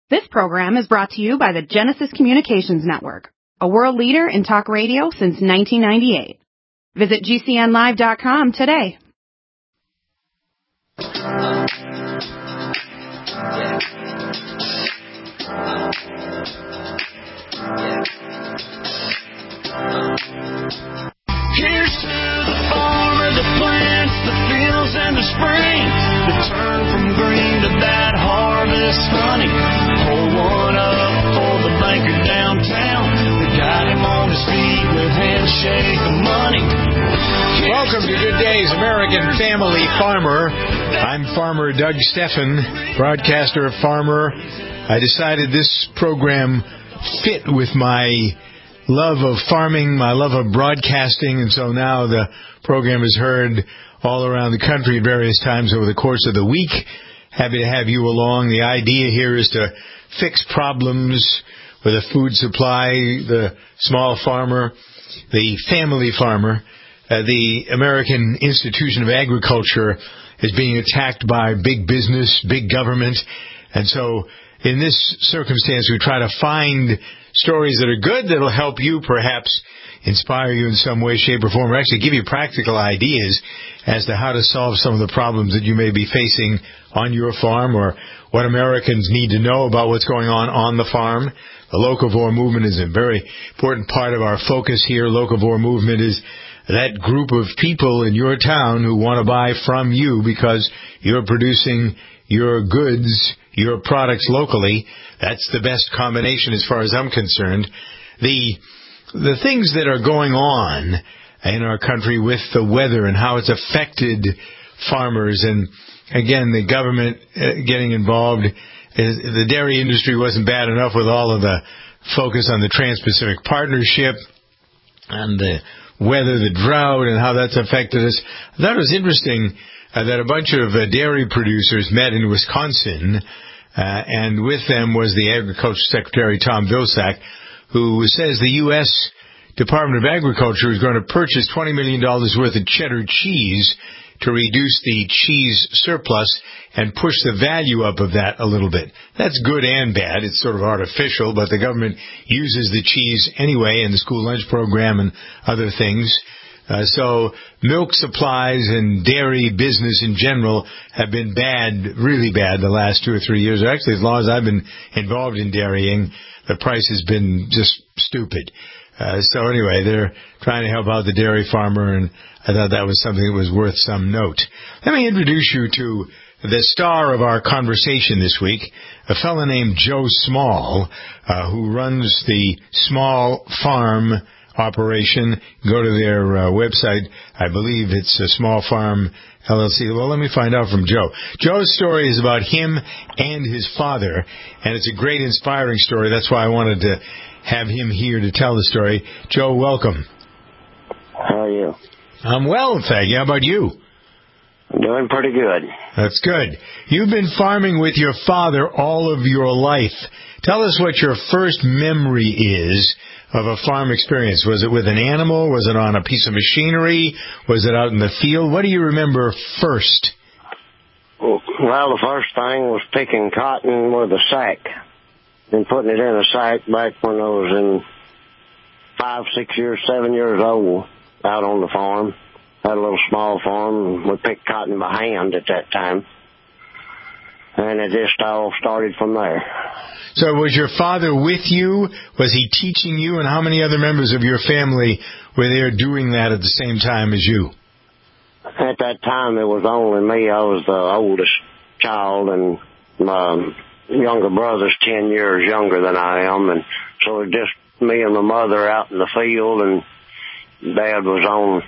This program is brought to you by the Genesis Communications Network, a world leader in talk radio since 1998. Visit GCNlive.com today. Here's to the farmer that plants the fields and the springs, that turn from green to that harvest honey. Pour one up for the banker downtown that got him on his feet with handshake of money. Welcome to Good Days American Family Farmer. I'm Farmer Doug Steffen, broadcaster of Farmer. I decided this program fit with my love of farming, my love of broadcasting, and so now the program is heard all around the country at various times over the course of the week. Happy to have you along. The idea here is to fix problems with the food supply, the small farmer, the family farmer. The American Institution of Agriculture is being attacked by big business, big government, and so in this circumstance, we try to find stories that are good, that will help you, perhaps inspire you in some way, shape, or form, or actually give you practical ideas as to how to solve some of the problems that you may be facing on your farm, or what Americans need to know about what's going on the farm. The Locavore movement is a very important part of our focus here. Locavore movement is that group of people in your town who want to buy from you because you're producing your goods, your products locally. That's the best combination as far as I'm concerned. The things that are going on in our country with the weather and how it's affected farmers, and again, the government getting involved. The dairy industry wasn't bad enough with all of the focus on the Trans-Pacific Partnership and the weather, the drought, and how that's affected us. I thought it was interesting that a bunch of dairy producers met in Wisconsin, and with them was the Agriculture Secretary, Tom Vilsack, who says the U.S. Department of Agriculture is going to purchase $20 million worth of cheddar cheese to reduce the cheese surplus and push the value up of that a little bit. That's good and bad. It's sort of artificial, but the government uses the cheese anyway in the school lunch program and other things. So milk supplies and dairy business in general have been bad, really bad, the last 2 or 3 years. Actually, as long as I've been involved in dairying, the price has been just stupid. So anyway, they're trying to help out the dairy farmer, and I thought that was something that was worth some note. Let me introduce you to the star of our conversation this week, a fellow named Joe Small, who runs the Small Farm operation. Go to their website. I believe it's a Small Farm LLC. Well, let me find out from Joe. Joe's story is about him and his father, and it's a great, inspiring story. That's why I wanted to have him here to tell the story. Joe, welcome. How are you? I'm well, thank you. How about you? I'm doing pretty good. That's good. You've been farming with your father all of your life. Tell us what your first memory is of a farm experience. Was it with an animal? Was it on a piece of machinery? Was it out in the field? What do you remember first? Well, the first thing was picking cotton with a sack and putting it in a sack back when I was in 5, 6 years, 7 years old out on the farm. Had a little small farm. We picked cotton by hand at that time. And it just all started from there. So was your father with you? Was he teaching you? And how many other members of your family were there doing that at the same time as you? At that time, it was only me. I was the oldest child, and my younger brother's 10 years younger than I am. And so it was just me and my mother out in the field, and Dad was on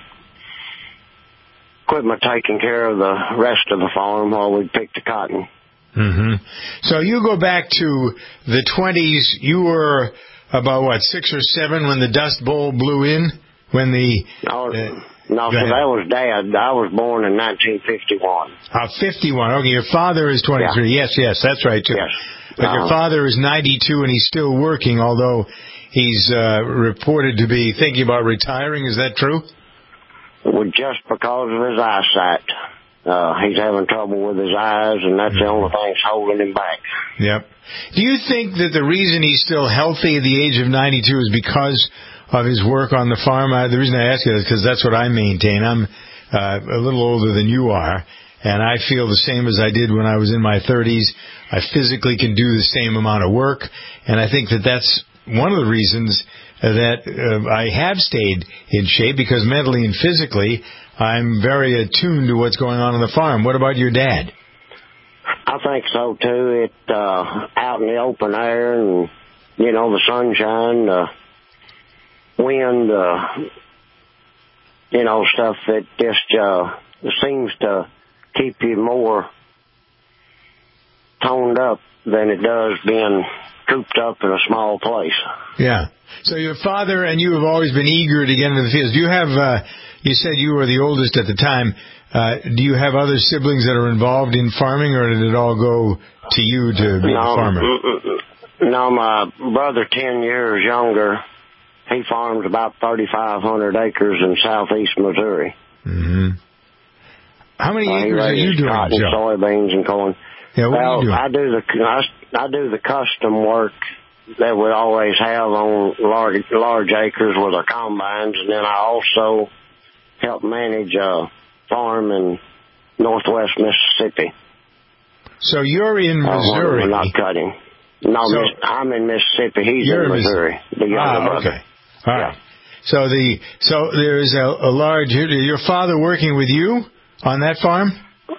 equipment taking care of the rest of the farm while we picked the cotton. Mm-hmm. So you go back to the 20s. You were about, 6 or 7 when the Dust Bowl blew in? When the... No, so that was Dad. I was born in 1951. 51. Okay, your father is 23. Yeah. Yes, that's right, too. Yes. But your father is 92 and he's still working, although he's reported to be thinking about retiring. Is that true? Well, just because of his eyesight. He's having trouble with his eyes, and that's the only thing that's holding him back. Yep. Do you think that the reason he's still healthy at the age of 92 is because of his work on the farm? The reason I ask you is because that's what I maintain. I'm a little older than you are, and I feel the same as I did when I was in my 30s. I physically can do the same amount of work, and I think that that's one of the reasons that I have stayed in shape, because mentally and physically I'm very attuned to what's going on the farm. What about your dad? I think so, too. Out in the open air and, the sunshine, the wind, stuff that just seems to keep you more toned up than it does being cooped up in a small place. Yeah. So your father and you have always been eager to get into the fields. Do you have, you said you were the oldest at the time, do you have other siblings that are involved in farming, or did it all go to you to be a farmer? No, my brother, 10 years younger, he farms about 3,500 acres in southeast Missouri. Mm-hmm. How many acres are you doing, cotton, Joe? Soybeans, and corn. Yeah, what are you doing? I do the custom work that we always have on large acres with our combines, and then I also help manage a farm in northwest Mississippi. So you're in Missouri. We're not cutting. No, I'm in Mississippi. He's in Missouri. The younger brother. Okay. All right. So there's a large. Your father working with you on that farm?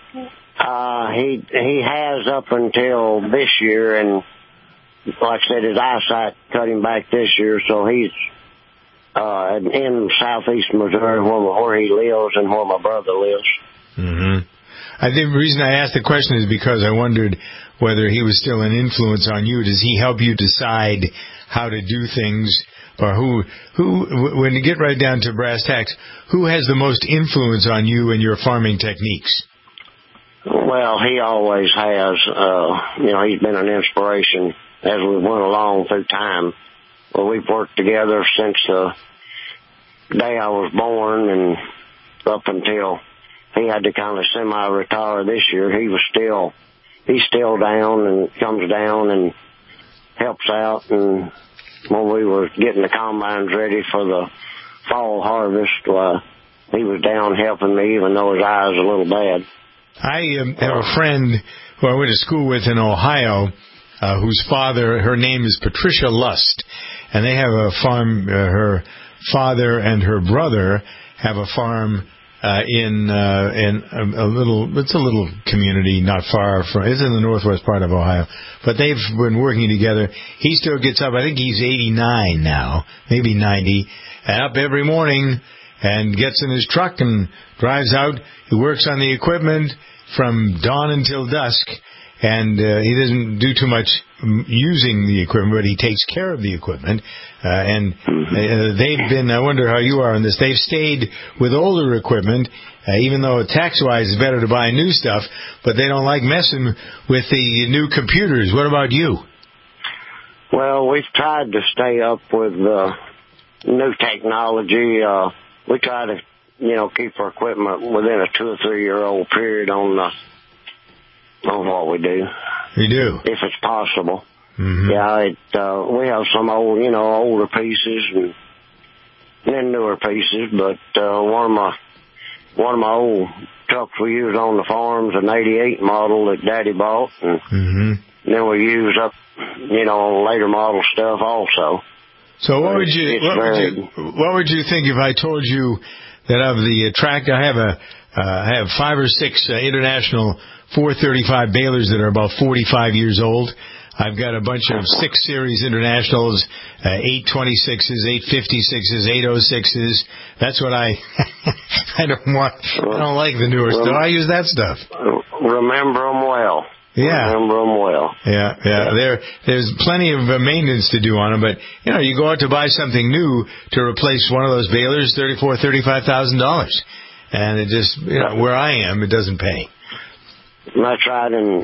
He has up until this year, and like I said, his eyesight cut him back this year, so he's in southeast Missouri where he lives and where my brother lives. Mm-hmm. I think the reason I asked the question is because I wondered whether he was still an influence on you. Does he help you decide how to do things, or who when you get right down to brass tacks, who has the most influence on you and your farming techniques? Well, he always has. He's been an inspiration as we went along through time. Well, we've worked together since the day I was born and up until he had to kind of semi-retire this year. He's still down and comes down and helps out. And when we were getting the combines ready for the fall harvest, he was down helping me, even though his eye was a little bad. I have a friend who I went to school with in Ohio, whose father, her name is Patricia Lust, and they have a farm. Her father and her brother have a farm in a little community not far from. It's in the northwest part of Ohio, but they've been working together. He still gets up. I think he's 89 now, maybe 90, and up every morning and gets in his truck and drives out. He works on the equipment from dawn until dusk, and he doesn't do too much using the equipment, but he takes care of the equipment. They've been, I wonder how you are on this, they've stayed with older equipment, even though tax-wise it's better to buy new stuff, but they don't like messing with the new computers. What about you? Well, we've tried to stay up with new technology. We try to, keep our equipment within a 2 or 3 year old period on what we do. You do? If it's possible. Mm-hmm. Yeah, we have some old, older pieces and then newer pieces, but one of my old trucks we use on the farm's an 88 model that Daddy bought, and then we use up, later model stuff also. So what would you think if I told you that of the tractor, I have 5 or 6 international 435 balers that are about 45 years old. I've got a bunch of 6 Series Internationals, 826s, 856s, 806s. That's what I don't want. I don't like the newer stuff. I use that stuff. Remember them well. Yeah. Remember them well. Yeah. There's plenty of maintenance to do on them, but you go out to buy something new to replace one of those balers, $35,000, and it just where I am, it doesn't pay. That's right. In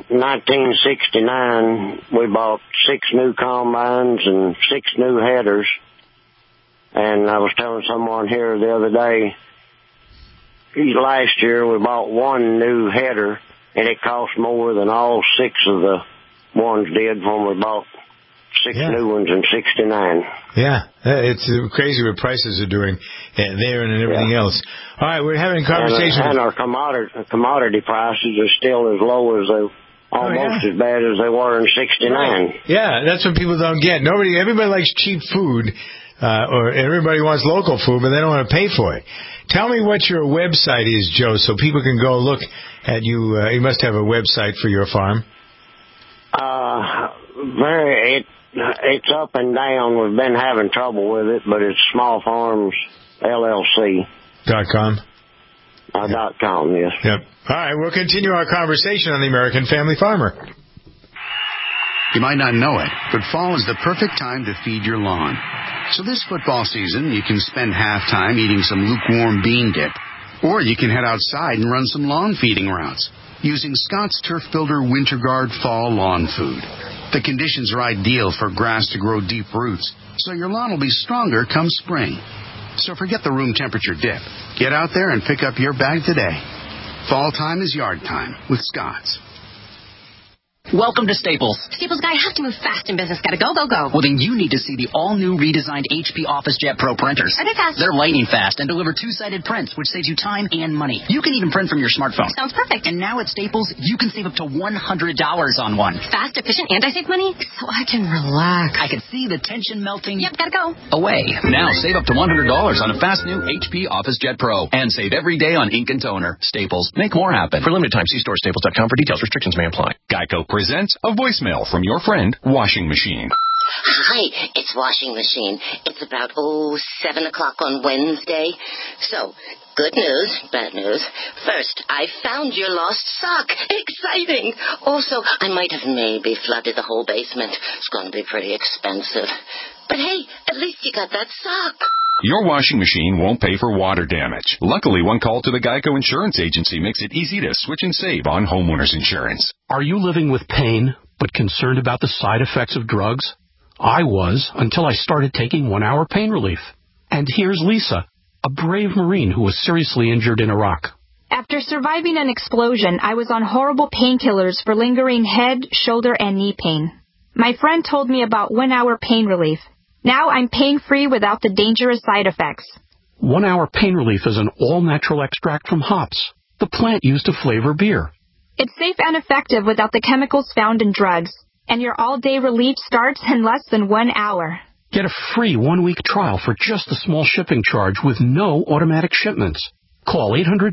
1969, we bought 6 new combines and 6 new headers. And I was telling someone here the other day, last year we bought one new header, and it cost more than all 6 of the ones did when we bought 6 new ones in '69. Yeah, it's crazy what prices are doing there and everything else. All right, we're having a conversation. And our commodity prices are still as low as they almost as bad as they were in '69. Right. Yeah, that's what people don't get. Everybody likes cheap food, or everybody wants local food, but they don't want to pay for it. Tell me what your website is, Joe, so people can go look at you. You must have a website for your farm. It's up and down. We've been having trouble with it, but it's Small Farms LLC. .com. .com, yes. Yep. All right, we'll continue our conversation on the American Family Farmer. You might not know it, but fall is the perfect time to feed your lawn. So this football season, you can spend halftime eating some lukewarm bean dip, or you can head outside and run some lawn feeding routes using Scott's Turf Builder Winter Guard Fall Lawn Food. The conditions are ideal for grass to grow deep roots, so your lawn will be stronger come spring. So forget the room temperature dip. Get out there and pick up your bag today. Fall time is yard time with Scott's. Welcome to Staples. Staples guy, I have to move fast in business. Gotta go, go, go. Well, then you need to see the all-new redesigned HP OfficeJet Pro printers. Are they fast? They're lightning fast and deliver two-sided prints, which saves you time and money. You can even print from your smartphone. Sounds perfect. And now at Staples, you can save up to $100 on one. Fast, efficient, and I save money, so I can relax. I can see the tension melting. Yep, gotta go. Away. Now save up to $100 on a fast new HP OfficeJet Pro. And save every day on ink and toner. Staples. Make more happen. For limited time, see store staples.com for details. Restrictions may apply. Geico presents a voicemail from your friend, Washing Machine. Hi, it's Washing Machine. It's about, 7 o'clock on Wednesday. So, good news, bad news. First, I found your lost sock. Exciting! Also, I might have maybe flooded the whole basement. It's going to be pretty expensive. But hey, at least you got that sock. Your washing machine won't pay for water damage. Luckily, one call to the Geico Insurance Agency makes it easy to switch and save on homeowners insurance. Are you living with pain, but concerned about the side effects of drugs? I was, until I started taking 1 hour pain relief. And here's Lisa, a brave Marine who was seriously injured in Iraq. After surviving an explosion, I was on horrible painkillers for lingering head, shoulder, and knee pain. My friend told me about 1 hour pain relief. Now I'm pain-free without the dangerous side effects. 1 hour pain relief is an all-natural extract from hops, the plant used to flavor beer. It's safe and effective without the chemicals found in drugs, and your all-day relief starts in less than 1 hour. Get a free 1-week trial for just a small shipping charge with no automatic shipments. Call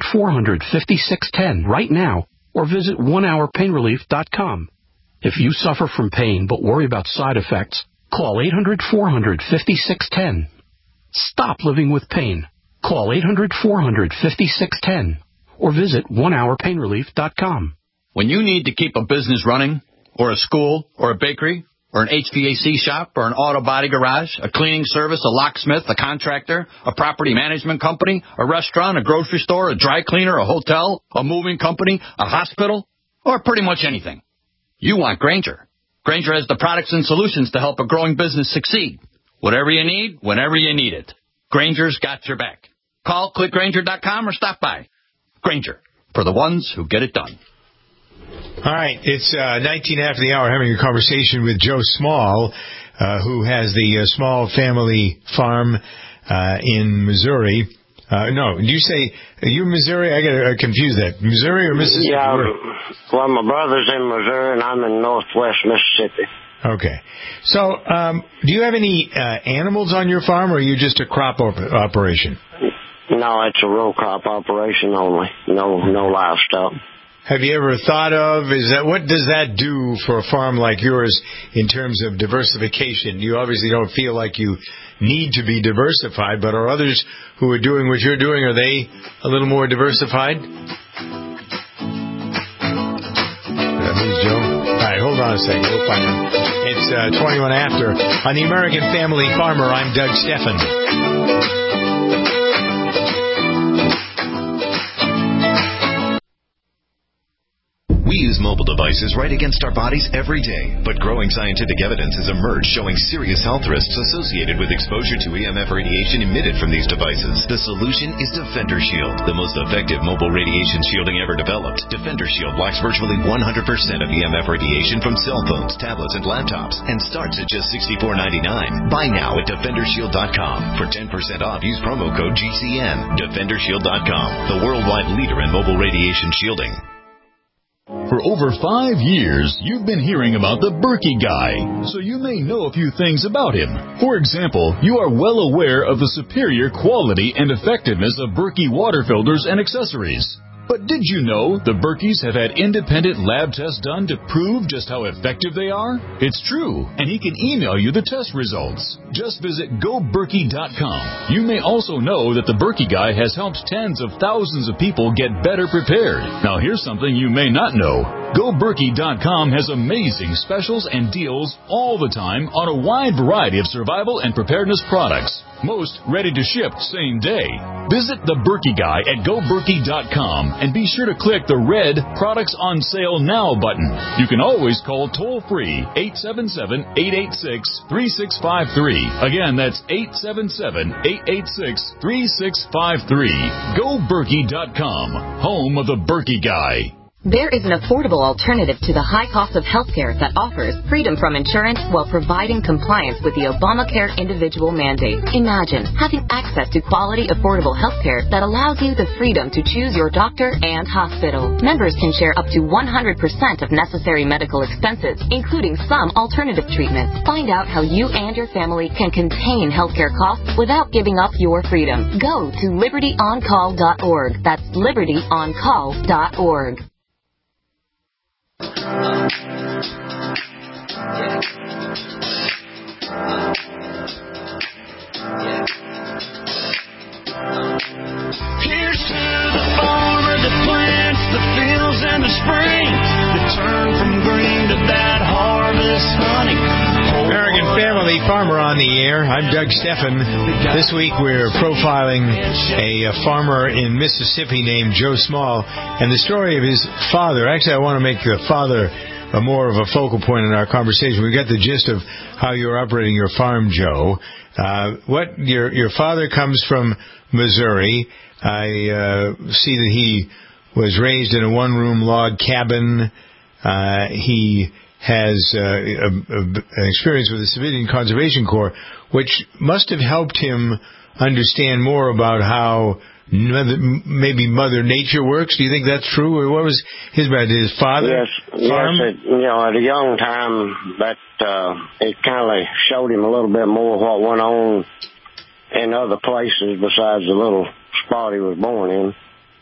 800-400-5610 right now or visit onehourpainrelief.com. If you suffer from pain but worry about side effects, call 800-400-5610. Stop living with pain. Call 800-400-5610 or visit onehourpainrelief.com. When you need to keep a business running, or a school, or a bakery, or an HVAC shop, or an auto body garage, a cleaning service, a locksmith, a contractor, a property management company, a restaurant, a grocery store, a dry cleaner, a hotel, a moving company, a hospital, or pretty much anything, you want Grainger. Grainger has the products and solutions to help a growing business succeed. Whatever you need, whenever you need it. Grainger's got your back. Call clickgrainger.com or stop by. Grainger, for the ones who get it done. All right, it's 19 after the hour, having a conversation with Joe Small, who has the Small Family Farm in Missouri. No, did you say, are you in Missouri? I got confused that. Missouri or Mississippi? Yeah, well, my brother's in Missouri, and I'm in northwest Mississippi. Okay. So, do you have any animals on your farm, or are you just a crop operation? No, it's a row crop operation only. No livestock. Have you ever thought of, what does that do for a farm like yours in terms of diversification? You obviously don't feel like you need to be diversified, but are others who are doing what you're doing, are they a little more diversified? Who's Joe? All right, hold on a second. We'll find him. It's 21 after. On the American Family Farmer, I'm Doug Stephan. We use use mobile devices right against our bodies every day, but growing scientific evidence has emerged showing serious health risks associated with exposure to EMF radiation emitted from these devices. The solution is Defender Shield, the most effective mobile radiation shielding ever developed. Defender Shield blocks virtually 100% of EMF radiation from cell phones, tablets, and laptops, and starts at just $64.99. Buy now at DefenderShield.com. For 10% off, use promo code GCN. DefenderShield.com, the worldwide leader in mobile radiation shielding. For over 5 years, you've been hearing about the Berkey Guy, so you may know a few things about him. For example, you are well aware of the superior quality and effectiveness of Berkey water filters and accessories. But did you know the Berkeys have had independent lab tests done to prove just how effective they are? It's true, and he can email you the test results. Just visit GoBerkey.com. You may also know that the Berkey Guy has helped tens of thousands of people get better prepared. Now here's something you may not know. GoBerkey.com has amazing specials and deals all the time on a wide variety of survival and preparedness products. Most ready to ship same day. Visit the Berkey Guy at GoBerkey.com and be sure to click the red Products on Sale Now button. You can always call toll-free 877-886-3653. Again, that's 877-886-3653. GoBerkey.com, home of the Berkey Guy. There is an affordable alternative to the high cost of healthcare that offers freedom from insurance while providing compliance with the Obamacare individual mandate. Imagine having access to quality, affordable healthcare that allows you the freedom to choose your doctor and hospital. Members can share up to 100% of necessary medical expenses, including some alternative treatments. Find out how you and your family can contain healthcare costs without giving up your freedom. Go to LibertyOnCall.org. That's LibertyOnCall.org. Here's to the farmer that plants the fields in the spring, that turn from green to that harvest honey. American Family Farmer on the air. I'm Doug Steffen. This week we're profiling a farmer in Mississippi named Joe Small and the story of his father. Actually, I want to make the father more of a focal point in our conversation. We got the gist of how you're operating your farm, Joe. Your father comes from Missouri. I see that he was raised in a one-room log cabin. He has an experience with the Civilian Conservation Corps, which must have helped him understand more about how maybe Mother Nature works. Do you think that's true? Or what was his father? Yes, at a young time, that it kind of showed him a little bit more what went on in other places besides the little spot he was born in.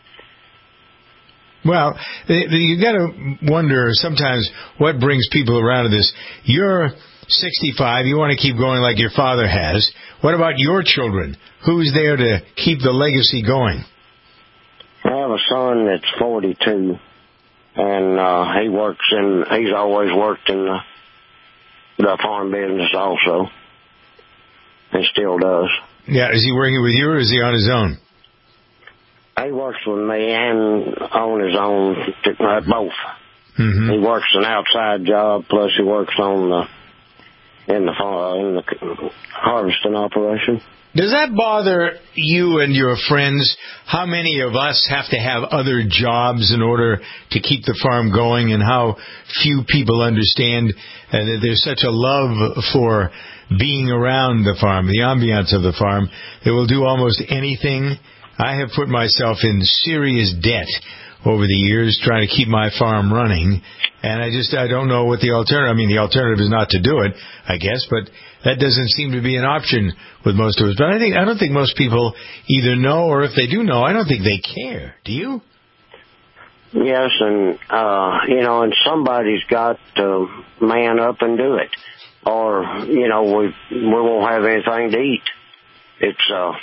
Well, you got to wonder sometimes what brings people around to this. You're 65. You want to keep going like your father has. What about your children? Who's there to keep the legacy going? I have a son that's 42, and he's always worked in the farm business also, and still does. Yeah, is he working with you or is he on his own? He works with me and on his own, both. Mm-hmm. He works an outside job, plus he works in the harvesting operation. Does that bother you and your friends? How many of us have to have other jobs in order to keep the farm going, and how few people understand that there's such a love for being around the farm, the ambiance of the farm, they will do almost anything. I have put myself in serious debt over the years trying to keep my farm running, and I don't know what the alternative. I mean, the alternative is not to do it, I guess, but that doesn't seem to be an option with most of us. But I don't think most people either know, or if they do know, I don't think they care. Do you? Yes, and and somebody's got to man up and do it, or we won't have anything to eat. It's a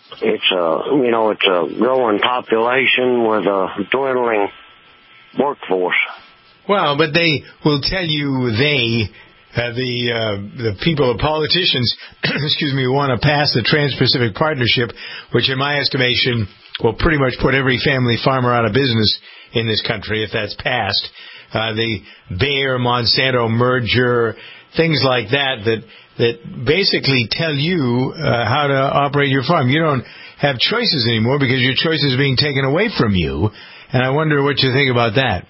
growing population with a dwindling workforce. Well, but they will tell you the people, the politicians, want to pass the Trans-Pacific Partnership, which in my estimation will pretty much put every family farmer out of business in this country if that's passed. the Bayer-Monsanto merger, things like that basically tell you how to operate your farm. You don't have choices anymore because your choices are being taken away from you. And I wonder what you think about that.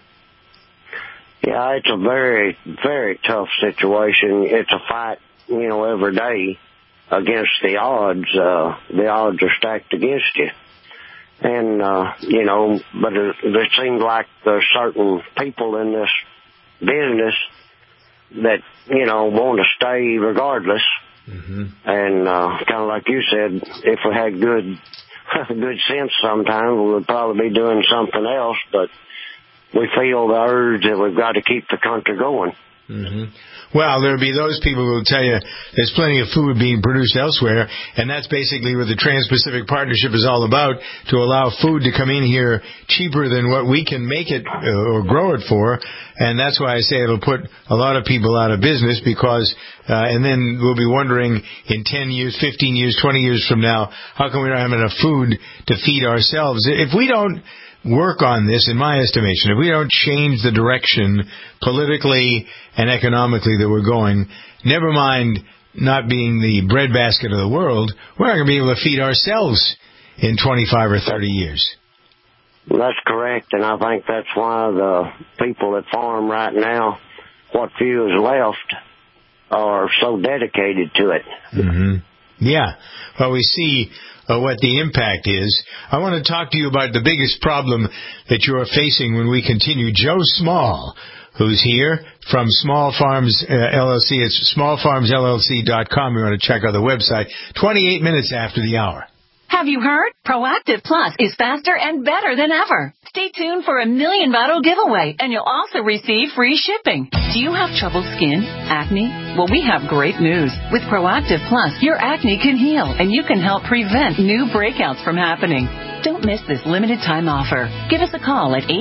Yeah, it's a very, very tough situation. It's a fight, every day against the odds. The odds are stacked against you. And, but it seems like there's certain people in this business that, want to stay regardless. Mm-hmm. And kind of like you said, if we had good sense sometimes, we would probably be doing something else, but we feel the urge that we've got to keep the country going. Mm-hmm. Well, there'll be those people who will tell you there's plenty of food being produced elsewhere, and that's basically what the Trans-Pacific Partnership is all about, to allow food to come in here cheaper than what we can make it or grow it for, and that's why I say it'll put a lot of people out of business because, and then we'll be wondering in 10 years, 15 years, 20 years from now, how come we don't have enough food to feed ourselves? If we don't work on this, in my estimation, if we don't change the direction politically and economically that we're going, never mind not being the breadbasket of the world, we're not going to be able to feed ourselves in 25 or 30 years. That's correct, and I think that's why the people that farm right now, what few is left, are so dedicated to it. Mm-hmm. Yeah. Well, we see what the impact is. I want to talk to you about the biggest problem that you're facing when we continue. Joe Small, who's here from Small Farms LLC. It's smallfarmsllc.com. You want to check out the website. 28 minutes after the hour. Have you heard? Proactive Plus is faster and better than ever. Stay tuned for a $1 million bottle giveaway, and you'll also receive free shipping. Do you have troubled skin? Acne? Well, we have great news. With Proactive Plus, your acne can heal, and you can help prevent new breakouts from happening. Don't miss this limited time offer. Give us a call at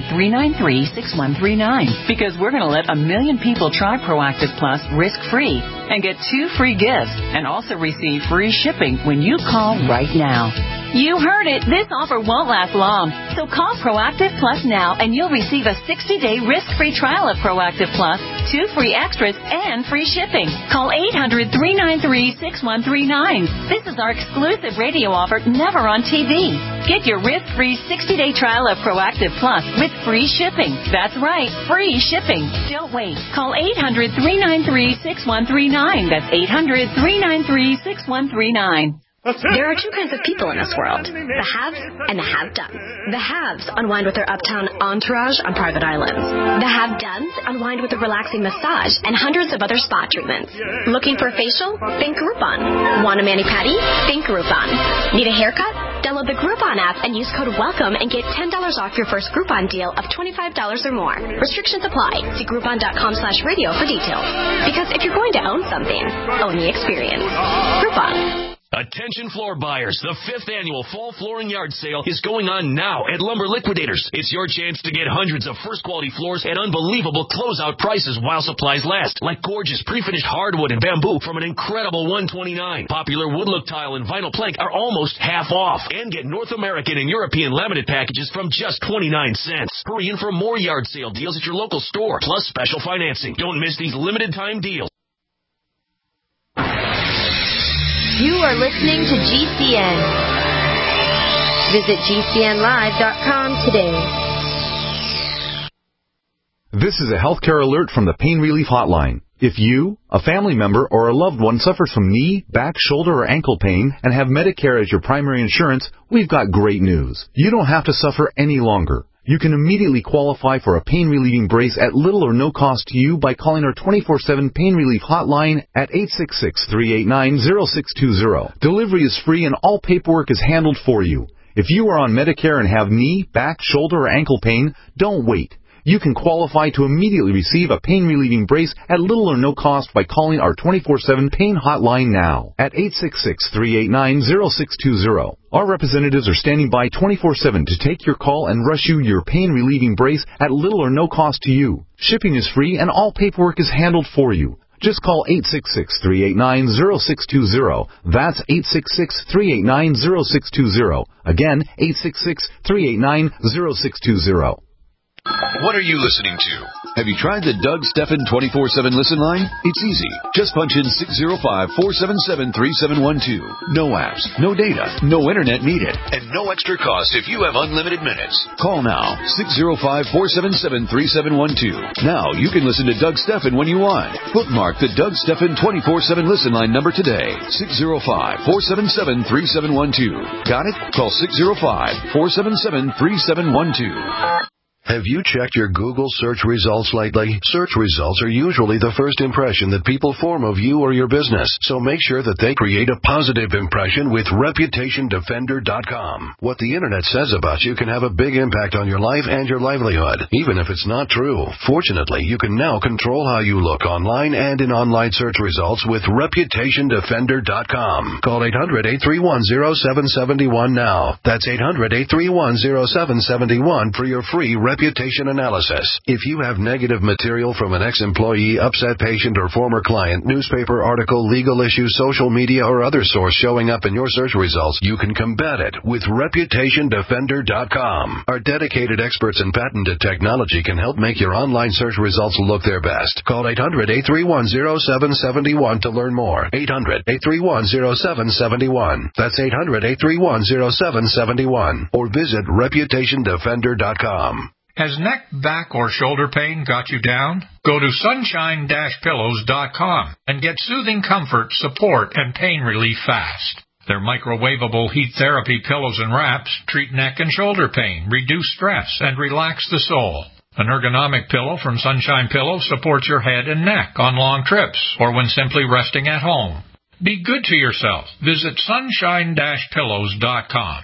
800-393-6139 because we're going to let 1 million people try Proactive Plus risk-free and get 2 free gifts and also receive free shipping when you call right now. You heard it. This offer won't last long. So call Proactive Plus now and you'll receive a 60-day risk-free trial of Proactive Plus, 2 free extras, and free shipping. Call 800-393-6139. This is our exclusive radio offer, never on TV. Get your risk-free 60-day trial of Proactive Plus with free shipping. That's right, free shipping. Don't wait. Call 800-393-6139. That's 800-393-6139. There are 2 kinds of people in this world, the haves and the have-dones. The haves unwind with their uptown entourage on private islands. The have-dones unwind with a relaxing massage and hundreds of other spa treatments. Looking for a facial? Think Groupon. Want a mani-pedi? Think Groupon. Need a haircut? Download the Groupon app and use code WELCOME and get $10 off your first Groupon deal of $25 or more. Restrictions apply. See Groupon.com/radio for details. Because if you're going to own something, own the experience. Groupon. Attention floor buyers, the 5th annual Fall Flooring Yard Sale is going on now at Lumber Liquidators. It's your chance to get hundreds of first-quality floors at unbelievable closeout prices while supplies last, like gorgeous pre-finished hardwood and bamboo from an incredible $129. Popular wood look tile and vinyl plank are almost half off. And get North American and European laminate packages from just 29 cents. Hurry in for more yard sale deals at your local store, plus special financing. Don't miss these limited-time deals. You are listening to GCN. Visit GCNlive.com today. This is a healthcare alert from the Pain Relief Hotline. If you, a family member, or a loved one suffers from knee, back, shoulder, or ankle pain and have Medicare as your primary insurance, we've got great news. You don't have to suffer any longer. You can immediately qualify for a pain-relieving brace at little or no cost to you by calling our 24/7 Pain Relief Hotline at 866-389-0620. Delivery is free and all paperwork is handled for you. If you are on Medicare and have knee, back, shoulder, or ankle pain, don't wait. You can qualify to immediately receive a pain-relieving brace at little or no cost by calling our 24/7 Pain Hotline now at 866-389-0620. Our representatives are standing by 24/7 to take your call and rush you your pain-relieving brace at little or no cost to you. Shipping is free and all paperwork is handled for you. Just call 866-389-0620. That's 866-389-0620. Again, 866-389-0620. What are you listening to? Have you tried the Doug Stephan 24/7 listen line? It's easy. Just punch in 605-477-3712. No apps, no data, no internet needed, and no extra cost if you have unlimited minutes. Call now, 605-477-3712. Now you can listen to Doug Stephan when you want. Bookmark the Doug Stephan 24/7 listen line number today. 605-477-3712. Got it? Call 605-477-3712. Have you checked your Google search results lately? Search results are usually the first impression that people form of you or your business, so make sure that they create a positive impression with ReputationDefender.com. What the Internet says about you can have a big impact on your life and your livelihood, even if it's not true. Fortunately, you can now control how you look online and in online search results with ReputationDefender.com. Call 800-831-0771 now. That's 800-831-0771 for your free reputation analysis. If you have negative material from an ex-employee, upset patient, or former client, newspaper article, legal issue, social media, or other source showing up in your search results, you can combat it with ReputationDefender.com. Our dedicated experts in patented technology can help make your online search results look their best. Call 800-831-0771 to learn more. 800-831-0771. That's 800-831-0771. Or visit ReputationDefender.com. Has neck, back, or shoulder pain got you down? Go to sunshine-pillows.com and get soothing comfort, support, and pain relief fast. Their microwavable heat therapy pillows and wraps treat neck and shoulder pain, reduce stress, and relax the soul. An ergonomic pillow from Sunshine Pillows supports your head and neck on long trips or when simply resting at home. Be good to yourself. Visit sunshine-pillows.com.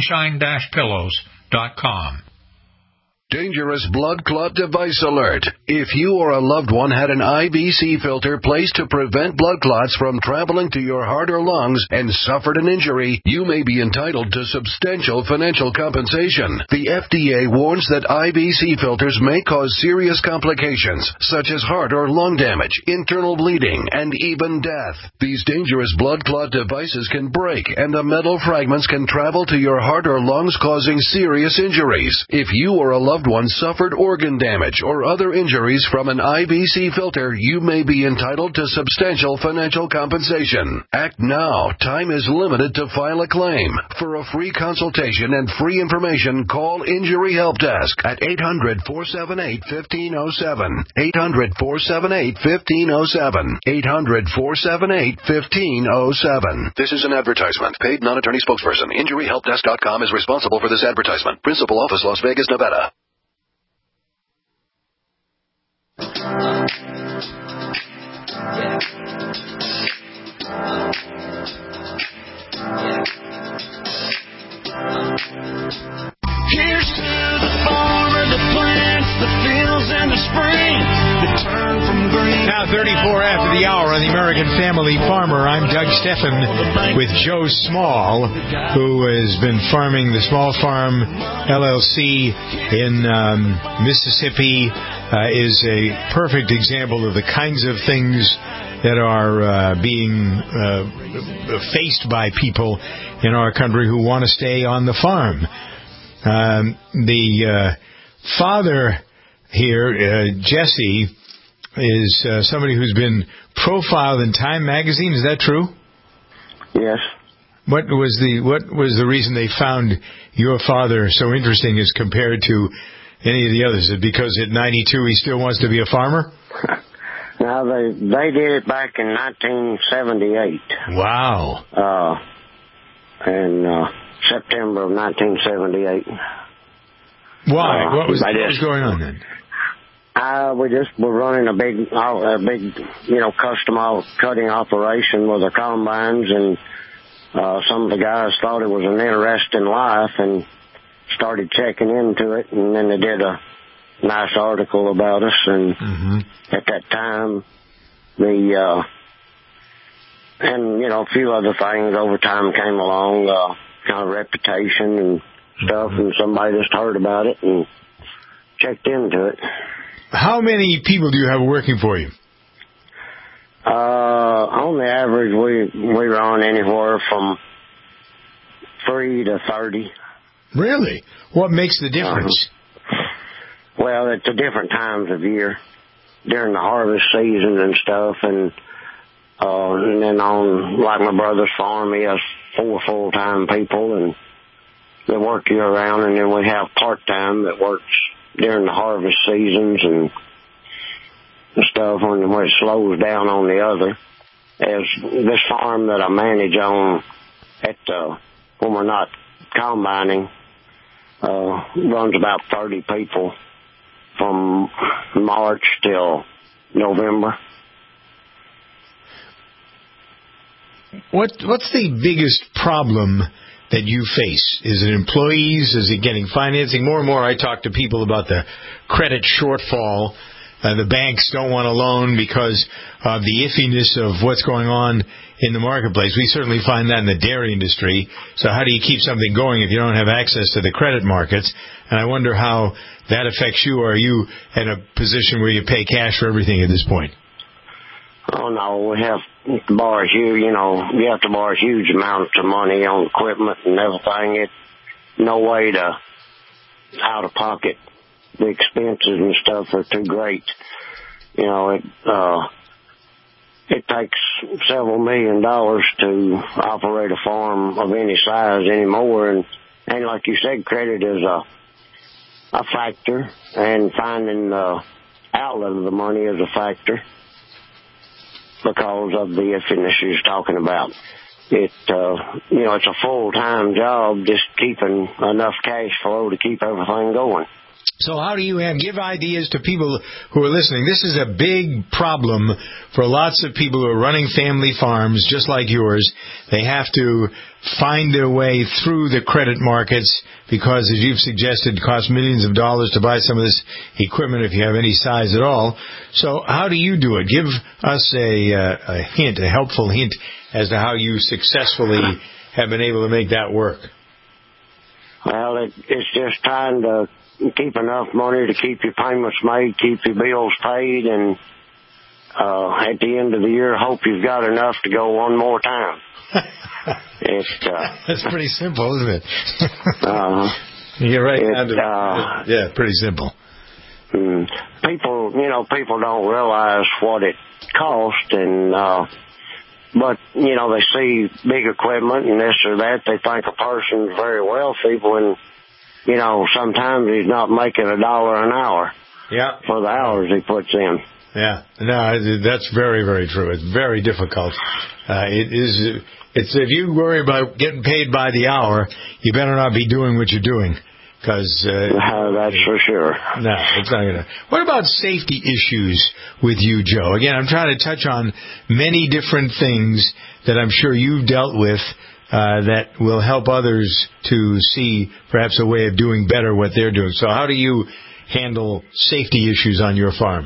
Sunshine-pillows.com. Dangerous blood clot device alert. If you or a loved one had an IBC filter placed to prevent blood clots from traveling to your heart or lungs and suffered an injury, you may be entitled to substantial financial compensation. The FDA warns that IBC filters may cause serious complications, such as heart or lung damage, internal bleeding, and even death. These dangerous blood clot devices can break, and the metal fragments can travel to your heart or lungs, causing serious injuries. If you or a loved one suffered organ damage or other injuries from an IBC filter, you may be entitled to substantial financial compensation. Act now. Time is limited to file a claim. For a free consultation and free information, call Injury Help Desk at 800-478-1507. 800-478-1507. 800-478-1507. This is an advertisement. Paid non-attorney spokesperson. InjuryHelpDesk.com is responsible for this advertisement. Principal office, Las Vegas, Nevada. Here's to the farmer that plants the fields in the spring, that turn from green. Now 34 after the hour on the American Family Farmer. I'm Doug Stephan with Joe Small, who has been farming the Small Farm LLC in Mississippi. Is a perfect example of the kinds of things that are being faced by people in our country who want to stay on the farm. The father here, Jesse, is somebody who's been profiled in Time magazine. Is that true? Yes. What was the reason they found your father so interesting as compared to any of the others? Is it because at 92 he still wants to be a farmer? No, they did it back in 1978. Wow. In September of 1978. Why? What was going on then? We just were running a big, custom cutting operation with the combines, and some of the guys thought it was an interesting life and started checking into it, and then they did a nice article about us, and at that time, a few other things over time came along, kind of reputation and stuff, and somebody just heard about it and checked into it. How many people do you have working for you? On the average, we run anywhere from 3 to 30. Really? What makes the difference? Well, it's the different times of year during the harvest season and stuff, and then on, like my brother's farm, he has 4 full-time people, and they work year-round, and then we have part-time that works during the harvest seasons and stuff when it slows down on the other. As this farm that I manage on when we're not combining runs about 30 people from March till November. What's the biggest problem that you face? Is it employees? Is it getting financing? More and more I talk to people about the credit shortfall. The banks don't want to loan because of the iffiness of what's going on in the marketplace. We certainly find that in the dairy industry. So how do you keep something going if you don't have access to the credit markets? And I wonder how that affects you. Are you in a position where you pay cash for everything at this point? Oh, no, we have to borrow you have to borrow huge amounts of money on equipment and everything. It's no way to out of pocket. The expenses and stuff are too great. It takes several $1 million to operate a farm of any size anymore. And like you said, credit is a factor, and finding the outlet of the money is a factor because of the iffiness you're talking about. It's a full-time job just keeping enough cash flow to keep everything going. So how do you give ideas to people who are listening? This is a big problem for lots of people who are running family farms just like yours. They have to find their way through the credit markets because, as you've suggested, it costs millions of dollars to buy some of this equipment if you have any size at all. So how do you do it? Give us a hint, a helpful hint as to how you successfully have been able to make that work. Well, it's just trying to keep enough money to keep your payments made, keep your bills paid, and at the end of the year, hope you've got enough to go one more time. That's pretty simple, isn't it? You're right. Pretty simple. People don't realize what it costs, and but they see big equipment and this or that. They think a person's very wealthy when sometimes he's not making $1 an hour for the hours he puts in. Yeah, no, that's very, very true. It's very difficult. It's if you worry about getting paid by the hour, you better not be doing what you're doing. Because that's for sure. No, it's not gonna. What about safety issues with you, Joe? Again, I'm trying to touch on many different things that I'm sure you've dealt with that will help others to see perhaps a way of doing better what they're doing. So how do you handle safety issues on your farm?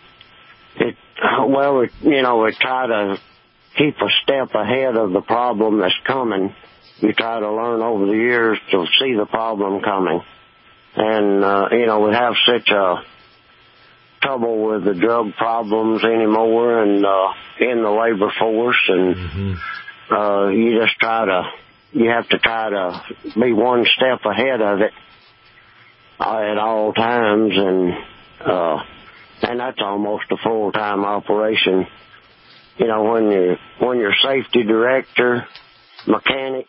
We try to keep a step ahead of the problem that's coming. You try to learn over the years to see the problem coming. And, we have such a trouble with the drug problems anymore and in the labor force, and you have to try to be one step ahead of it at all times, and that's almost a full-time operation. When you're safety director, mechanic,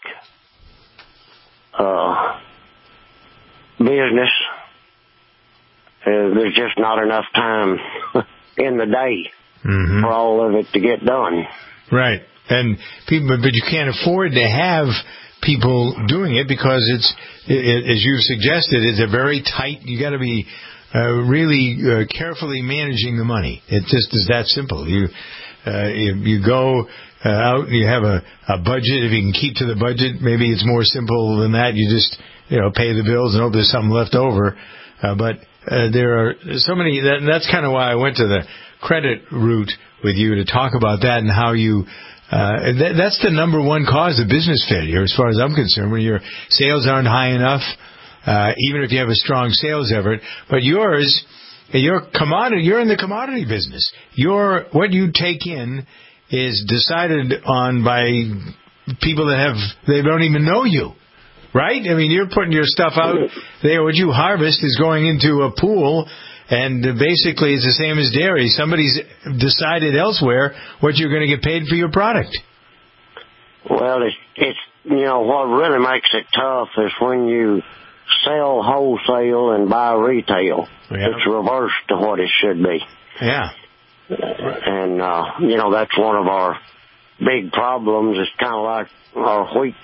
business, there's just not enough time in the day for all of it to get done. Right. And but you can't afford to have people doing it because it's, as you've suggested, it's a very tight, you got to be really carefully managing the money. It just is that simple. You go out and you have a budget. If you can keep to the budget, maybe it's more simple than that. You just pay the bills and hope there's something left over. But there are so many. That's kind of why I went to the credit route with you to talk about that and how you. That's the number one cause of business failure, as far as I'm concerned. When your sales aren't high enough, even if you have a strong sales effort, but yours. You're in the commodity business. What you take in is decided on by people they don't even know you. right? I mean, you're putting your stuff out there. What you harvest is going into a pool, and basically it's the same as dairy. Somebody's decided elsewhere what you're going to get paid for your product. Well, it's what really makes it tough is when you sell wholesale and buy retail. Yeah. It's reversed to what it should be. Yeah. And, that's one of our big problems. It's kind of like our wheat,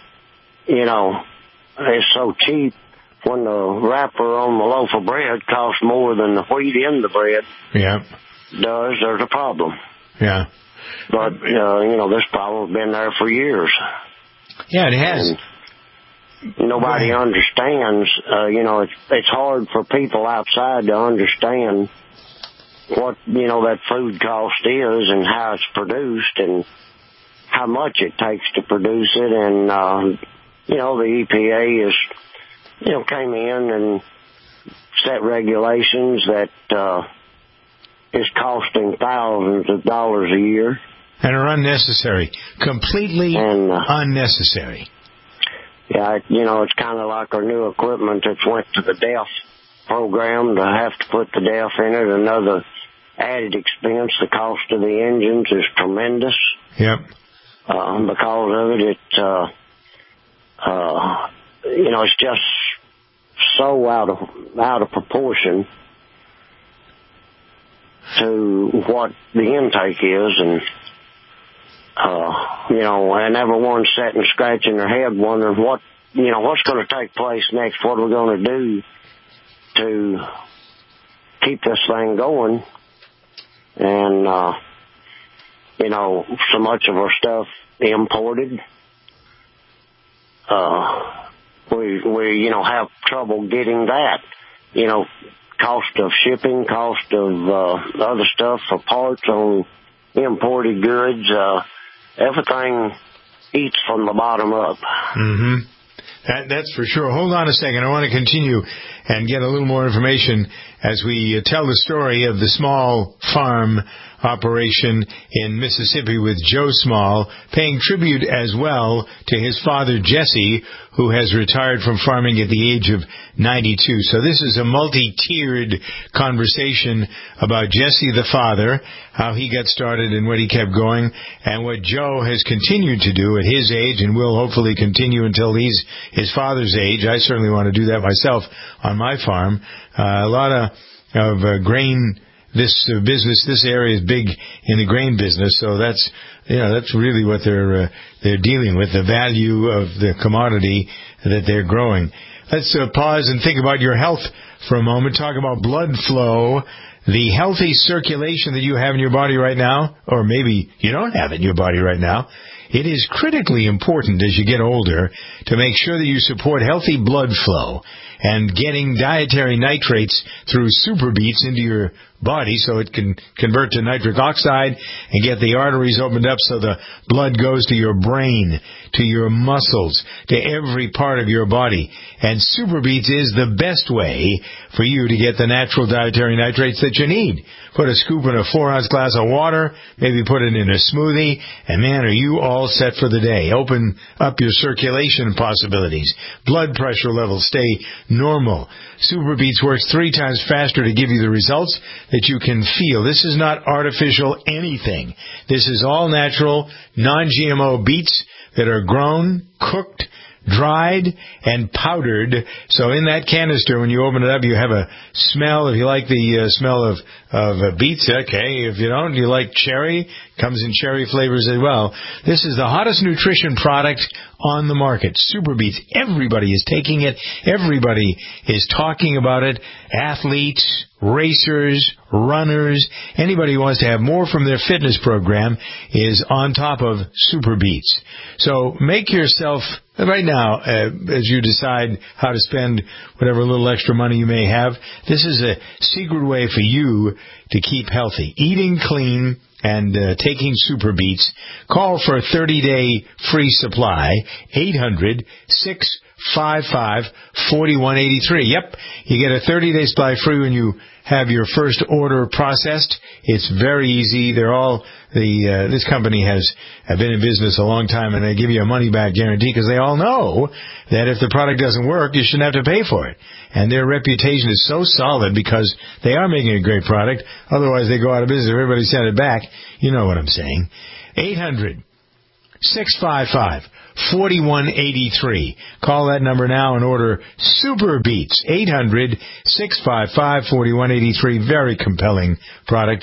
it's so cheap when the wrapper on the loaf of bread costs more than the wheat in the bread. Yeah. There's a problem. Yeah. But, this problem's been there for years. Yeah, it has. And nobody understands, it's hard for people outside to understand what, that food cost is and how it's produced and how much it takes to produce it. And, the EPA is, came in and set regulations that is costing thousands of dollars a year. And are unnecessary. Completely unnecessary. Yeah, it's kind of like our new equipment that's went to the DEF program to have to put the DEF in it. Another added expense. The cost of the engines is tremendous. Yep. Because of it, it's just so out of proportion to what the intake is, and and everyone's sitting scratching their head wondering what's going to take place next. What are we going to do to keep this thing going? And so much of our stuff imported. We have trouble getting that. Cost of shipping, cost of other stuff for parts on imported goods. Everything eats from the bottom up. Mm-hmm. That's for sure. Hold on a second. I want to continue and get a little more information as we tell the story of the small farm operation in Mississippi with Joe Small, paying tribute as well to his father, Jesse, who has retired from farming at the age of 92. So this is a multi-tiered conversation about Jesse the father, how he got started and what he kept going, and what Joe has continued to do at his age and will hopefully continue until he's his father's age. I certainly want to do that myself on my farm. A lot of grain. This business, this area is big in the grain business, so that's really what they're dealing with, the value of the commodity that they're growing. Let's pause and think about your health for a moment. Talk about blood flow, the healthy circulation that you have in your body right now, or maybe you don't have it in your body right now. It is critically important as you get older to make sure that you support healthy blood flow and getting dietary nitrates through super beets into your body so it can convert to nitric oxide and get the arteries opened up so the blood goes to your brain, to your muscles, to every part of your body. And super beets is the best way for you to get the natural dietary nitrates that you need. Put a scoop in a 4-ounce glass of water, maybe put it in a smoothie, and man, are you all set for the day. Open up your circulation possibilities. Blood pressure levels stay normal. Super Beets works 3 times faster to give you the results that you can feel. This is not artificial anything. This is all natural, non-GMO beets that are grown, cooked, dried, and powdered. So in that canister, when you open it up, you have a smell. If you like the smell of beets, okay. If you don't, you like cherry. Comes in cherry flavors as well. This is the hottest nutrition product on the market. Super Beets. Everybody is taking it. Everybody is talking about it. Athletes, racers, runners, anybody who wants to have more from their fitness program is on top of Super Beets. So make yourself, right now, as you decide how to spend whatever little extra money you may have, this is a secret way for you to keep healthy. Eating clean and taking Super Beets. Call for a 30-day free supply, 800-6 Yep, you get a 30-day supply free when you have your first order processed. It's very easy. They're all this company have been in business a long time, and they give you a money-back guarantee because they all know that if the product doesn't work, you shouldn't have to pay for it. And their reputation is so solid because they are making a great product. Otherwise, they go out of business. If everybody sent it back. You know what I'm saying. 800-655-4183. Call that number now and order Super Beets. 800-655-4183. Very compelling product.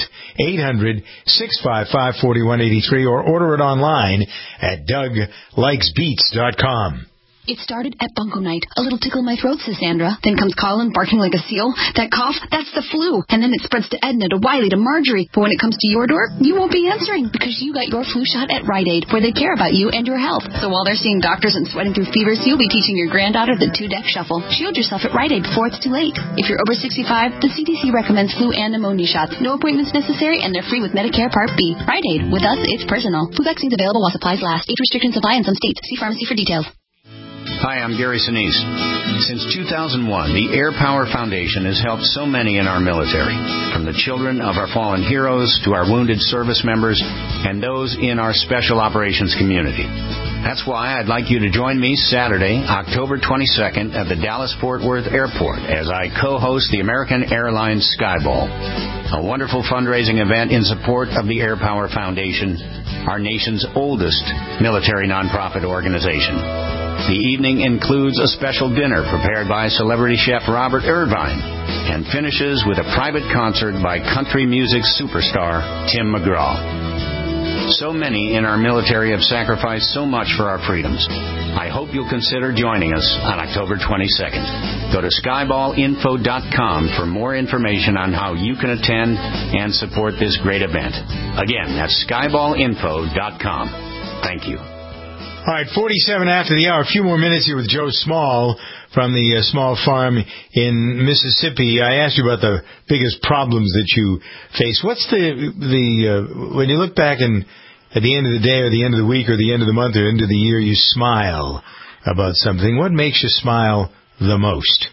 800-655-4183, or order it online at DougLikesBeets.com. It started at Bunko Night. A little tickle in my throat, says Sandra. Then comes Colin barking like a seal. That cough, that's the flu. And then it spreads to Edna, to Wiley, to Marjorie. But when it comes to your door, you won't be answering because you got your flu shot at Rite Aid, where they care about you and your health. So while they're seeing doctors and sweating through fevers, you'll be teaching your granddaughter the 2-deck shuffle. Shield yourself at Rite Aid before it's too late. If you're over 65, the CDC recommends flu and pneumonia shots. No appointments necessary, and they're free with Medicare Part B. Rite Aid. With us, it's personal. Flu vaccines available while supplies last. Age restrictions apply in some states. See pharmacy for details. Hi, I'm Gary Sinise. Since 2001, the Air Power Foundation has helped so many in our military, from the children of our fallen heroes to our wounded service members and those in our special operations community. That's why I'd like you to join me Saturday, October 22nd at the Dallas-Fort Worth Airport as I co-host the American Airlines Skyball, a wonderful fundraising event in support of the Air Power Foundation, our nation's oldest military nonprofit organization. The evening includes a special dinner prepared by celebrity chef Robert Irvine and finishes with a private concert by country music superstar Tim McGraw. So many in our military have sacrificed so much for our freedoms. I hope you'll consider joining us on October 22nd. Go to skyballinfo.com for more information on how you can attend and support this great event. Again, that's skyballinfo.com. Thank you. All right, 47 after the hour. A few more minutes here with Joe Small from the small farm in Mississippi. I asked you about the biggest problems that you face. What's when you look back and at the end of the day or the end of the week or the end of the month or end of the year, you smile about something. What makes you smile the most?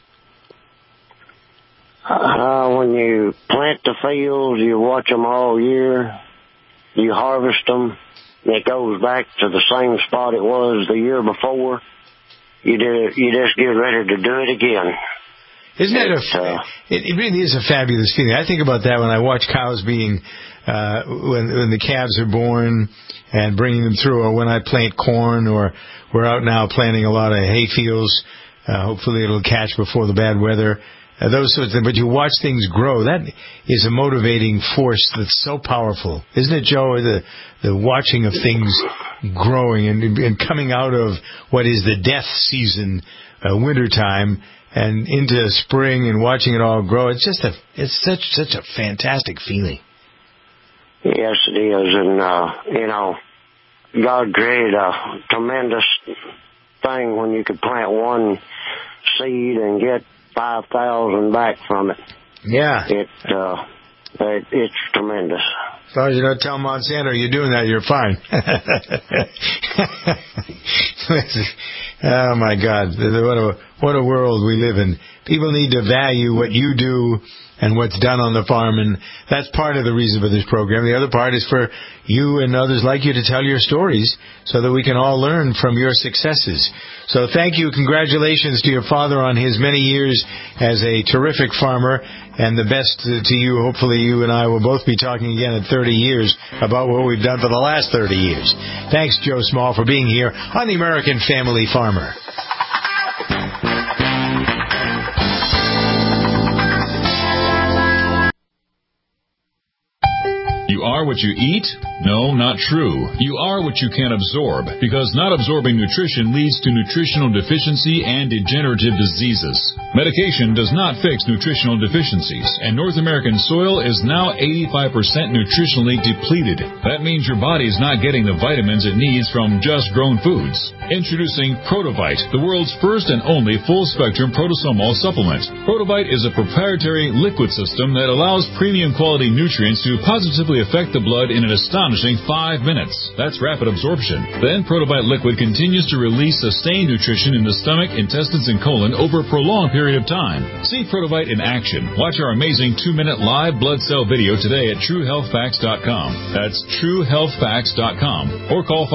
When you plant the fields, you watch them all year, you harvest them. It goes back to the same spot it was the year before. You just get ready to do it again. Isn't it it really is a fabulous feeling. I think about that when I watch cows being, when the calves are born and bringing them through, or when I plant corn, or we're out now planting a lot of hay fields. Hopefully it'll catch before the bad weather. Those sorts of things. But you watch things grow. That is a motivating force that's so powerful. Isn't it, Joe? The watching of things growing and coming out of what is the death season, wintertime, and into spring and watching it all grow. It's such a fantastic feeling. Yes, it is. And, God created a tremendous thing when you could plant one seed and get 5,000 back from it. Yeah. It's tremendous. As long as you don't tell Monsanto you're doing that, you're fine. Oh my God. What a world we live in. People need to value what you do and what's done on the farm, and that's part of the reason for this program. The other part is for you and others like you to tell your stories so that we can all learn from your successes. So thank you. Congratulations to your father on his many years as a terrific farmer, and the best to you. Hopefully you and I will both be talking again in 30 years about what we've done for the last 30 years. Thanks, Joe Small, for being here on the American Family Farmer. You are what you eat? No, not true. You are what you can absorb, because not absorbing nutrition leads to nutritional deficiency and degenerative diseases. Medication does not fix nutritional deficiencies, and North American soil is now 85% nutritionally depleted. That means your body's not getting the vitamins it needs from just grown foods. Introducing Protovite, the world's first and only full-spectrum protosomol supplement. Protovite is a proprietary liquid system that allows premium quality nutrients to positively affect the blood in an astonishing 5 minutes. That's rapid absorption. Then Protovite liquid continues to release sustained nutrition in the stomach, intestines, and colon over a prolonged period of time. See Protovite in action. Watch our amazing 2-minute live blood cell video today at TrueHealthFacts.com. That's TrueHealthFacts.com. Or call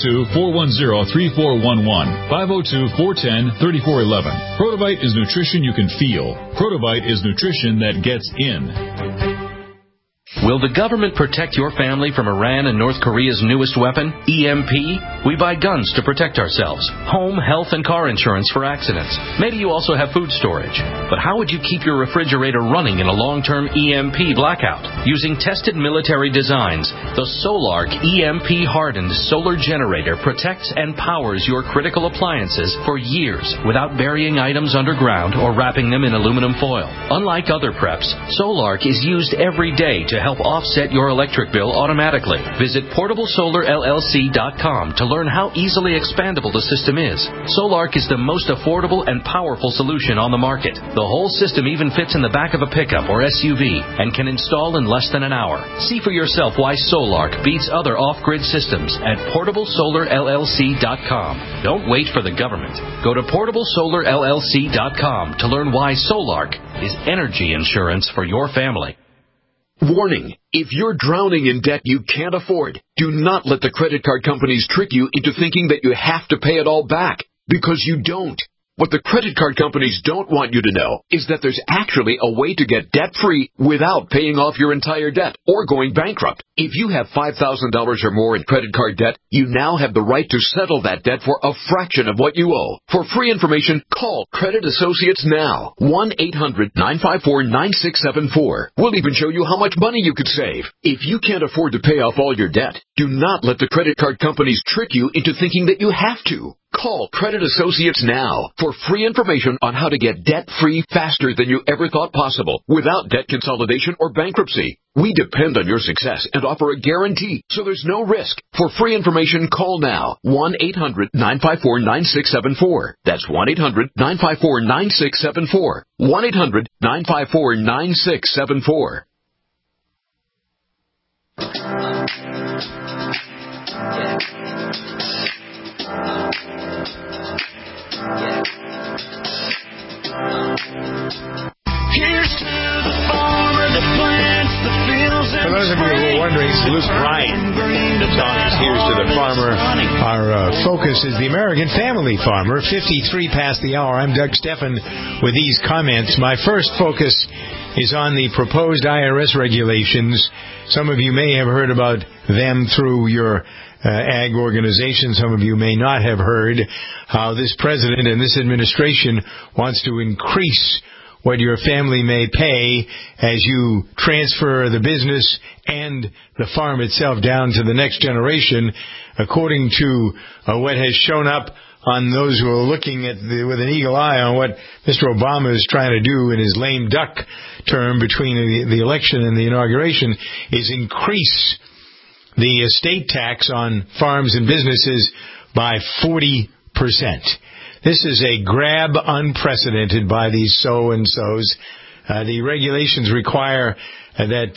502-410-3411. 502-410-3411. Protovite is nutrition you can feel. Protovite is nutrition that gets in. Will the government protect your family from Iran and North Korea's newest weapon, EMP? We buy guns to protect ourselves, home, health, and car insurance for accidents. Maybe you also have food storage. But how would you keep your refrigerator running in a long-term EMP blackout? Using tested military designs, the Solark EMP-hardened solar generator protects and powers your critical appliances for years without burying items underground or wrapping them in aluminum foil. Unlike other preps, Solark is used every day to help offset your electric bill automatically. Visit PortableSolarLLC.com to learn how easily expandable the system is. Solark is the most affordable and powerful solution on the market. The whole system even fits in the back of a pickup or SUV and can install in less than an hour. See for yourself why Solark beats other off-grid systems at PortableSolarLLC.com. Don't wait for the government. Go to PortableSolarLLC.com to learn why Solark is energy insurance for your family. Warning, if you're drowning in debt you can't afford, do not let the credit card companies trick you into thinking that you have to pay it all back, because you don't. What the credit card companies don't want you to know is that there's actually a way to get debt-free without paying off your entire debt or going bankrupt. If you have $5,000 or more in credit card debt, you now have the right to settle that debt for a fraction of what you owe. For free information, call Credit Associates now. 1-800-954-9674. We'll even show you how much money you could save. If you can't afford to pay off all your debt, do not let the credit card companies trick you into thinking that you have to. Call Credit Associates now for free information on how to get debt-free faster than you ever thought possible without debt consolidation or bankruptcy. We depend on your success and offer a guarantee, so there's no risk. For free information, call now. 1-800-954-9674. That's 1-800-954-9674. 1-800-954-9674. Here's to the farmer that plants the fields. For those of you who are wondering, it's Luke Bryan. The song is Here's to the Farmer. Our focus is the American family farmer. 53 past the hour. I'm Doug Steffen with these comments. My first focus is on the proposed IRS regulations. Some of you may have heard about them through your ag organization. Some of you may not have heard how this president and this administration wants to increase what your family may pay as you transfer the business and the farm itself down to the next generation, according to what has shown up on those who are looking at with an eagle eye on what Mr. Obama is trying to do in his lame duck term between the election and the inauguration, is increase the estate tax on farms and businesses by 40%. This is a grab unprecedented by these so-and-sos. The regulations require that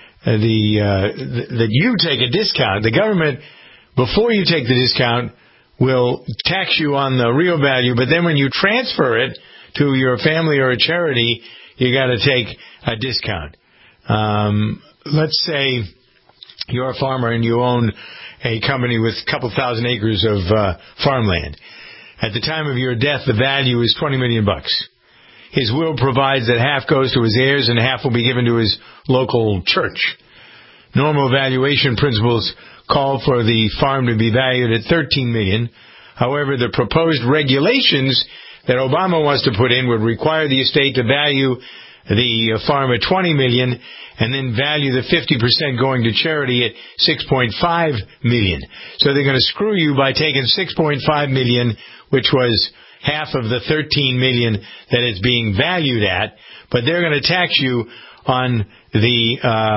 you take a discount. The government, before you take the discount, will tax you on the real value, but then when you transfer it to your family or a charity, you got to take a discount. Let's say you're a farmer and you own a company with a couple thousand acres of farmland. At the time of your death, the value is $20 million. His will provides that half goes to his heirs and half will be given to his local church. Normal valuation principles call for the farm to be valued at $13 million. However, the proposed regulations that Obama wants to put in would require the estate to value the farm at $20 million and then value the 50% going to charity at $6.5 million. So they're going to screw you by taking $6.5 million, which was half of the $13 million that it's being valued at, but they're going to tax you on the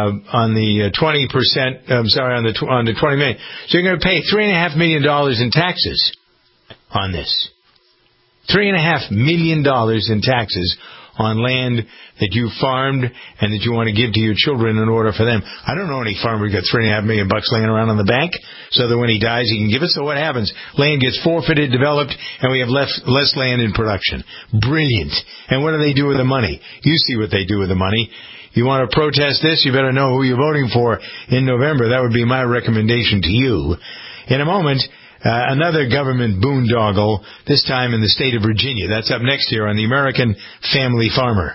20%. On the $20 million. So you're going to pay $3.5 million in taxes on this. $3.5 million in taxes on land that you farmed and that you want to give to your children in order for them. I don't know any farmer who got $3.5 million laying around on the bank so that when he dies he can give it. So what happens? Land gets forfeited, developed, and we have less land in production. Brilliant. And what do they do with the money? You see what they do with the money. You want to protest this? You better know who you're voting for in November. That would be my recommendation to you. In a moment, another government boondoggle, this time in the state of Virginia. That's up next here on the American Family Farmer.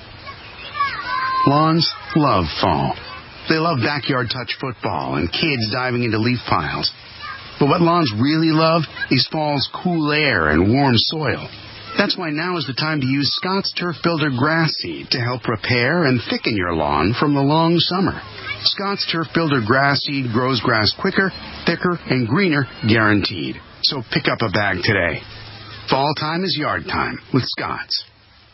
Lawns love fall. They love backyard touch football and kids diving into leaf piles. But what lawns really love is fall's cool air and warm soil. That's why now is the time to use Scott's Turf Builder grass seed to help prepare and thicken your lawn from the long summer. Scott's Turf Builder grass seed grows grass quicker, thicker, and greener, guaranteed. So pick up a bag today. Fall time is yard time with Scott's.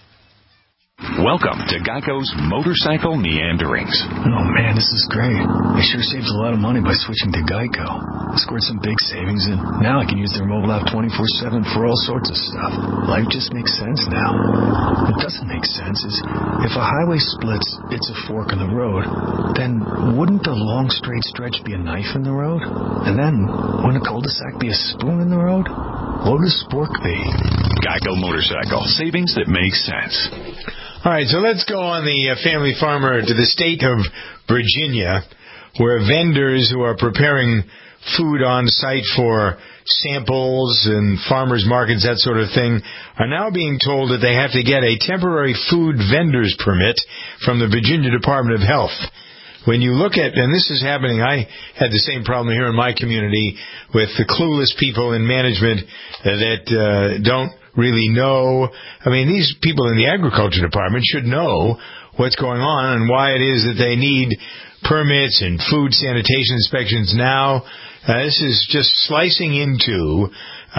Welcome to Geico's Motorcycle Meanderings. Oh man, this is great. I sure saved a lot of money by switching to Geico. I scored some big savings and now I can use their mobile app 24/7 for all sorts of stuff. Life just makes sense now. What doesn't make sense is if a highway splits, it's a fork in the road, then wouldn't the long straight stretch be a knife in the road? And then wouldn't a cul-de-sac be a spoon in the road? What would a spork be? Geico Motorcycle. Savings that make sense. All right, so let's go on the Family Farmer to the state of Virginia, where vendors who are preparing food on site for samples and farmers markets, that sort of thing, are now being told that they have to get a temporary food vendor's permit from the Virginia Department of Health. When you look at, and this is happening, I had the same problem here in my community with the clueless people in management that don't really know. I mean, these people in the agriculture department should know what's going on and why it is that they need permits and food sanitation inspections now. This is just slicing into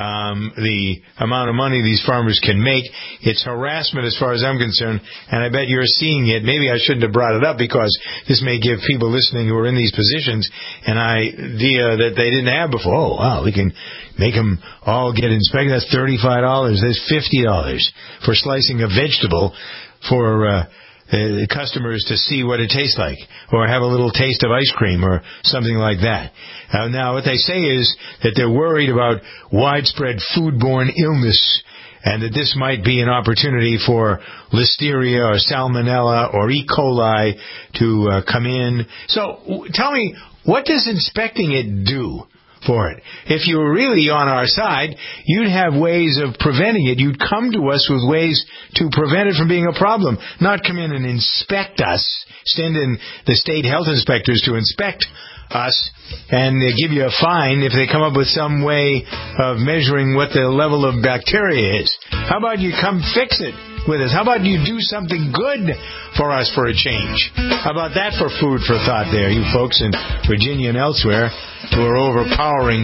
the amount of money these farmers can make. It's harassment as far as I'm concerned, and I bet you're seeing it. Maybe I shouldn't have brought it up because this may give people listening who are in these positions an idea that they didn't have before. Oh, wow, we can make them all get inspected. That's $35. That's $50 for slicing a vegetable for customers to see what it tastes like, or have a little taste of ice cream or something like that. Now, what they say is that they're worried about widespread foodborne illness and that this might be an opportunity for listeria or salmonella or E. coli to come in. So tell me, what does inspecting it do for it? If you were really on our side, you'd have ways of preventing it. You'd come to us with ways to prevent it from being a problem, not come in and inspect us, send in the state health inspectors to inspect us and give you a fine if they come up with some way of measuring what the level of bacteria is. How about you come fix it with us? How about you do something good for us for a change? How about that for food for thought there, you folks in Virginia and elsewhere who are overpowering?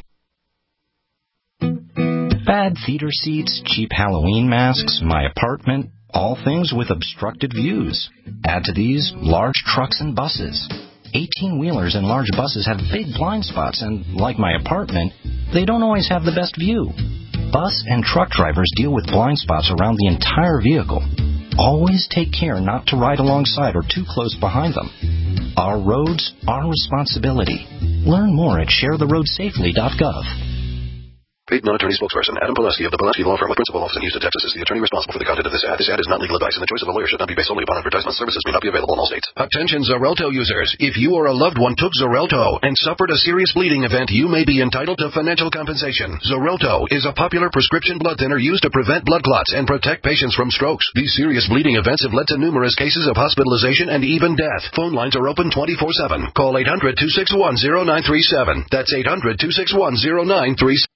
Bad theater seats, cheap Halloween masks, my apartment, all things with obstructed views. Add to these large trucks and buses. 18-wheelers and large buses have big blind spots, and like my apartment, they don't always have the best view. Bus and truck drivers deal with blind spots around the entire vehicle. Always take care not to ride alongside or too close behind them. Our roads, our responsibility. Learn more at sharetheroadsafely.gov. Paid non-attorney spokesperson Adam Pulaski of the Pulaski Law Firm with principal office in Houston, Texas, is the attorney responsible for the content of this ad. This ad is not legal advice, and the choice of a lawyer should not be based solely upon advertisement. Services may not be available in all states. Attention Xarelto users. If you or a loved one took Xarelto and suffered a serious bleeding event, you may be entitled to financial compensation. Xarelto is a popular prescription blood thinner used to prevent blood clots and protect patients from strokes. These serious bleeding events have led to numerous cases of hospitalization and even death. Phone lines are open 24/7. Call 800-261-0937. That's 800-261-0937.